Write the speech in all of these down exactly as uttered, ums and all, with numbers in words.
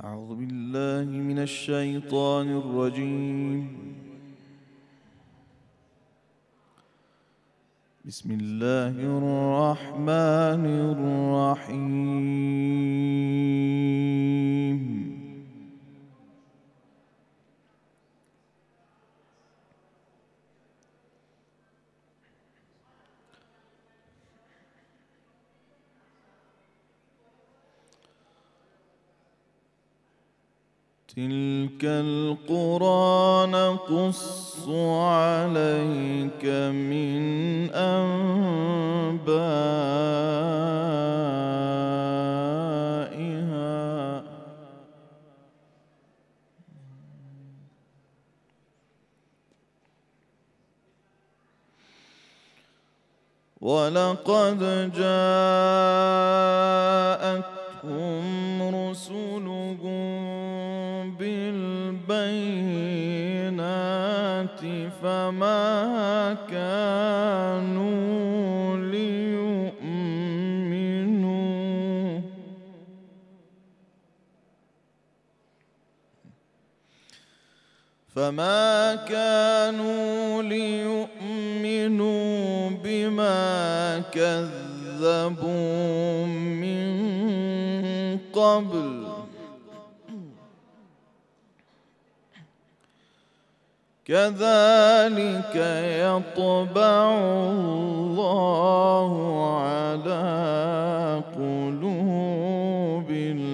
أعوذ بالله من الشيطان الرجيم. بسم الله الرحمن الرحيم. تلك القرى نقص عليك من أنبائها ولقد جاءتهم رسلهم بالبينات فما كانوا ليؤمنوا فما كانوا ليؤمنوا بما كذبوا من قبل كذلك يطبع الله على قلوب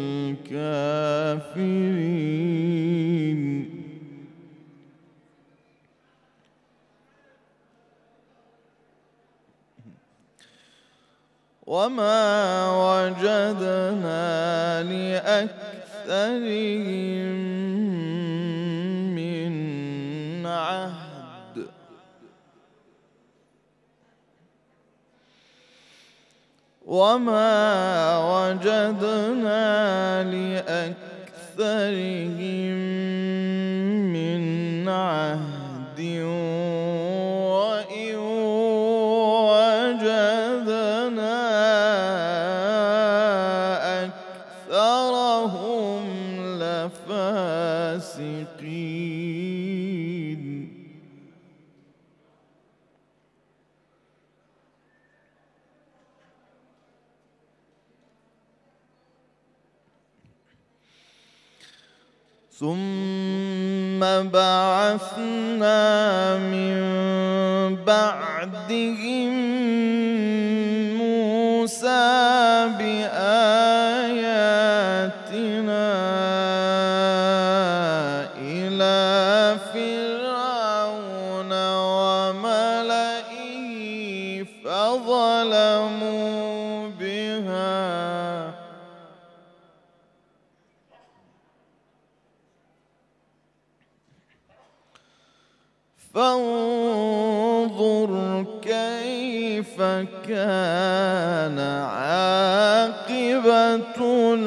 الكافرين. وما وجدنا لأكثرهم من عهد وما وجدنا لأكثرهم من عهد وإن وجدنا أكثرهم لفاسقين. ثم بعثنا من بعدهم موسى بآياتنا إلى فرعون وملئه فظلموا بها فانظر كيف كان عاقبة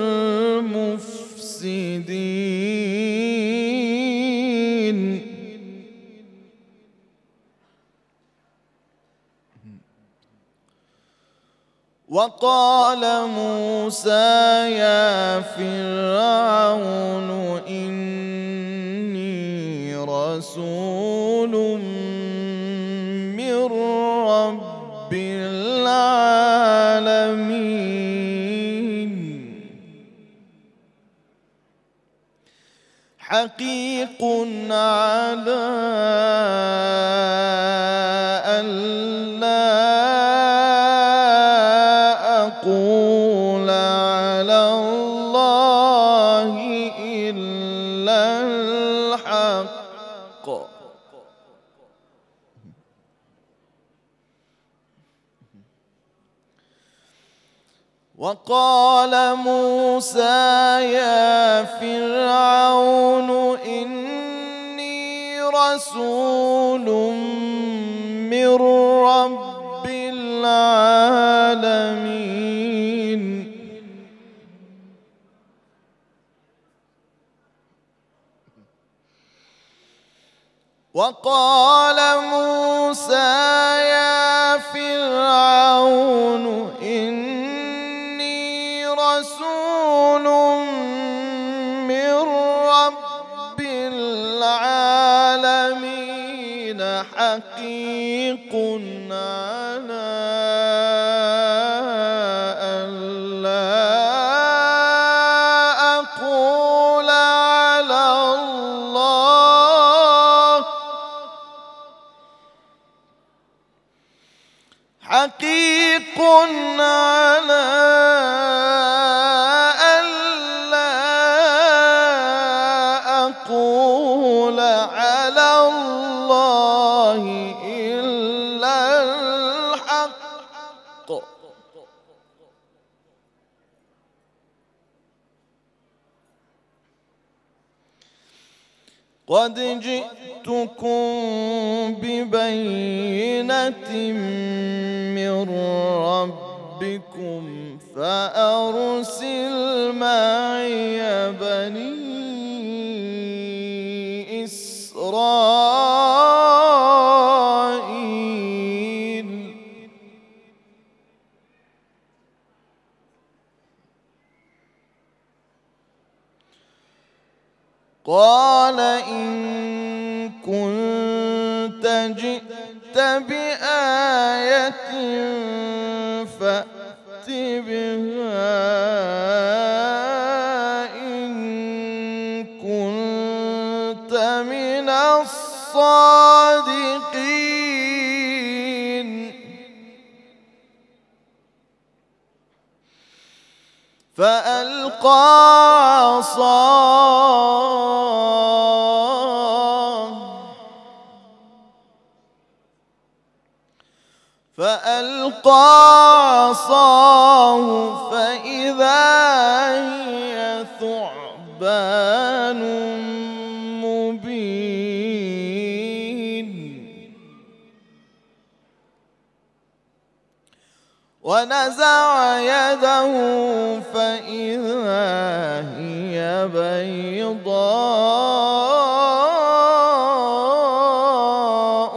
المفسدين. وقال موسى يا فرعون إني رسول من رب العالمين حقيق على ألا أقول على الله إلا الحق وقال موسى يا فرعون إني رسول من رب العالمين وقال موسى يا فرعون إني رسول من حقيق على ألا أقول على الله حقيق على ألا أقول على الله إلا الحق قد جئتكم ببينة من ربكم فأرسل معي بني إسرائيل قال إن كنت جئت بآية فأت بها إن كنت من الصادقين فألقى عصاه فألقى عصاه فإذا هي ثعبان مبين ونزع يده فإذا هي بيضاء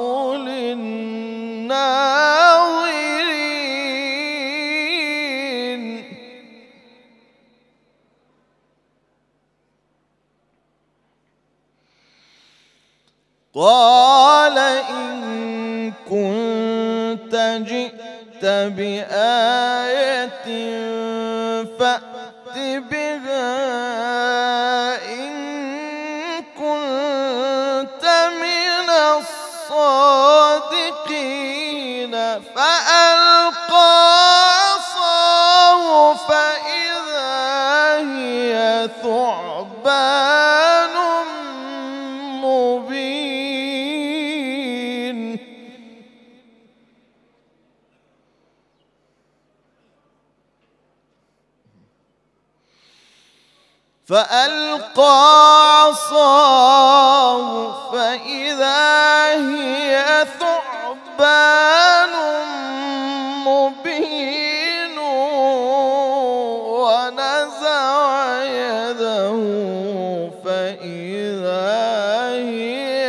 للناظرين قال إن كنت جئت بآية فأت بها إن كنت من الصادقين فألقى عصاه فإذا هي ثعبان مبين فألقى عصاه فإذا هي ثعبان مبين ونزع يده فإذا هي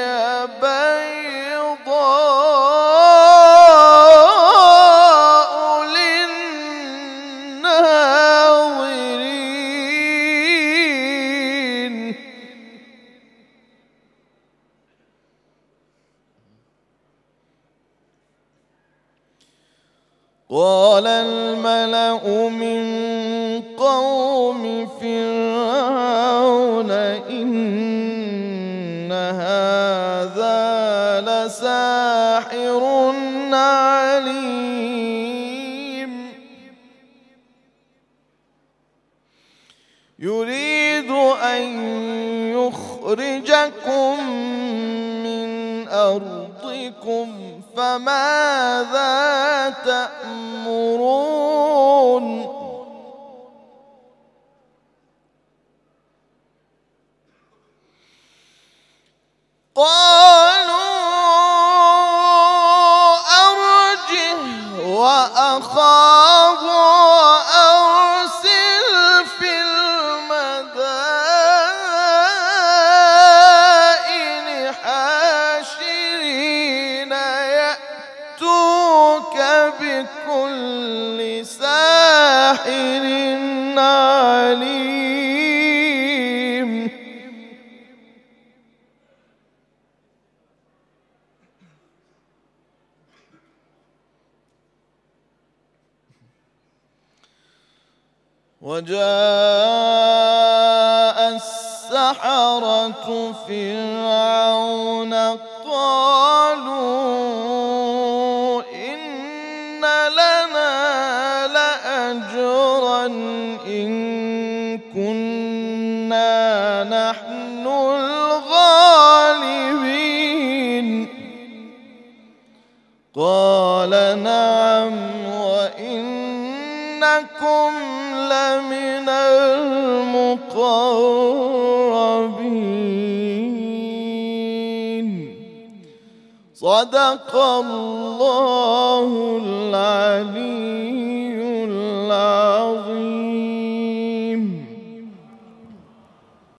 بيضاء للناظرين قال الملأ من قوم فرعون إن هذا لساحر عليم يريد أن يخرجكم من أرضكم فماذا تأمرون قالوا أرجه وأخاه وأرسل في المدائن حاشرين يأتوك بكل ساحر عليم وجاء السحرة فرعون قالوا إن لنا لأجرا إن كنا نحن الغالبين قال نعم وإنكم لمن المقربين. صدق الله العلي العظيم.